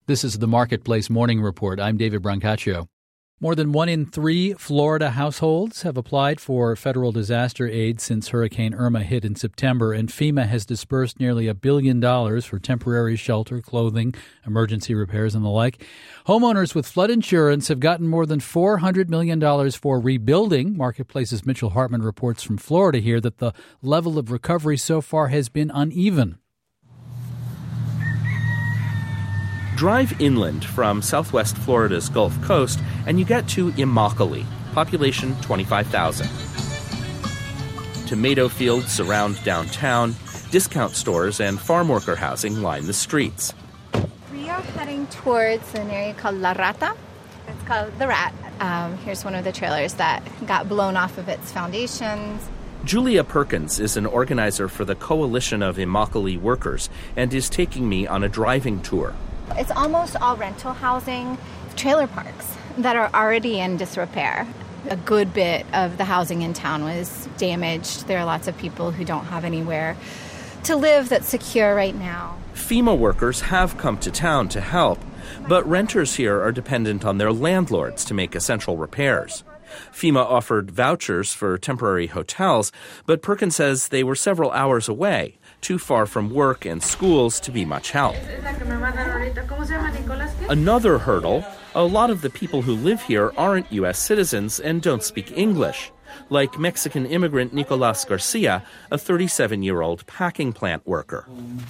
This is the Marketplace Morning Report. I'm David Brancaccio. More than 1 in 3 Florida households have applied for federal disaster aid since Hurricane Irma hit in September, and FEMA has dispersed nearly $1 billion for temporary shelter, clothing, emergency repairs, and the like. Homeowners with flood insurance have gotten more than $400 million for rebuilding. Marketplace's Mitchell Hartman reports from Florida here that the level of recovery so far has been uneven. Drive inland from southwest Florida's Gulf Coast, and you get to Immokalee, population 25,000. Tomato fields surround downtown, discount stores and farm worker housing line the streets. We are heading towards an area called La Rata. It's called The Rat. Here's one of the trailers that got blown off of its foundations. Julia Perkins is an organizer for the Coalition of Immokalee Workers and is taking me on a driving tour. It's almost all rental housing, trailer parks that are already in disrepair. A good bit of the housing in town was damaged. There are lots of people who don't have anywhere to live that's secure right now. FEMA workers have come to town to help, but renters here are dependent on their landlords to make essential repairs. FEMA offered vouchers for temporary hotels, but Perkins says they were several hours away, too far from work and schools to be much help. Another hurdle, a lot of the people who live here aren't U.S. citizens and don't speak English, like Mexican immigrant Nicolas Garcia, a 37-year-old packing plant worker.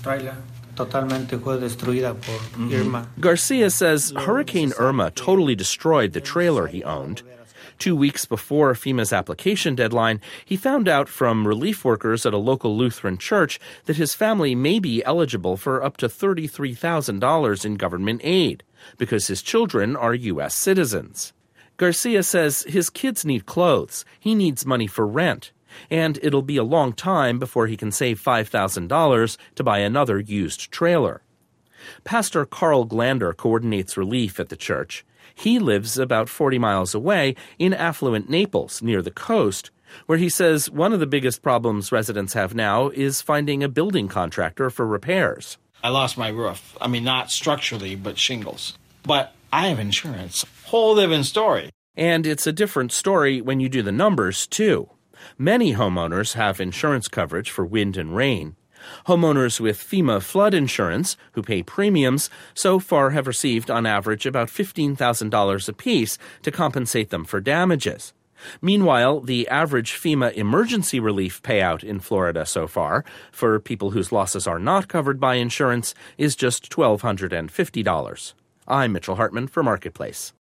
Garcia says Hurricane Irma totally destroyed the trailer he owned. 2 weeks before FEMA's application deadline, he found out from relief workers at a local Lutheran church that his family may be eligible for up to $33,000 in government aid because his children are U.S. citizens. Garcia says his kids need clothes, he needs money for rent, and it'll be a long time before he can save $5,000 to buy another used trailer. Pastor Carl Glander coordinates relief at the church. He lives about 40 miles away in affluent Naples, near the coast, where he says one of the biggest problems residents have now is finding a building contractor for repairs. I lost my roof. I mean, not structurally, but shingles. But I have insurance. Whole different story. And it's a different story when you do the numbers, too. Many homeowners have insurance coverage for wind and rain. Homeowners with FEMA flood insurance, who pay premiums, so far have received on average about $15,000 apiece to compensate them for damages. Meanwhile, the average FEMA emergency relief payout in Florida so far, for people whose losses are not covered by insurance, is just $1,250. I'm Mitchell Hartman for Marketplace.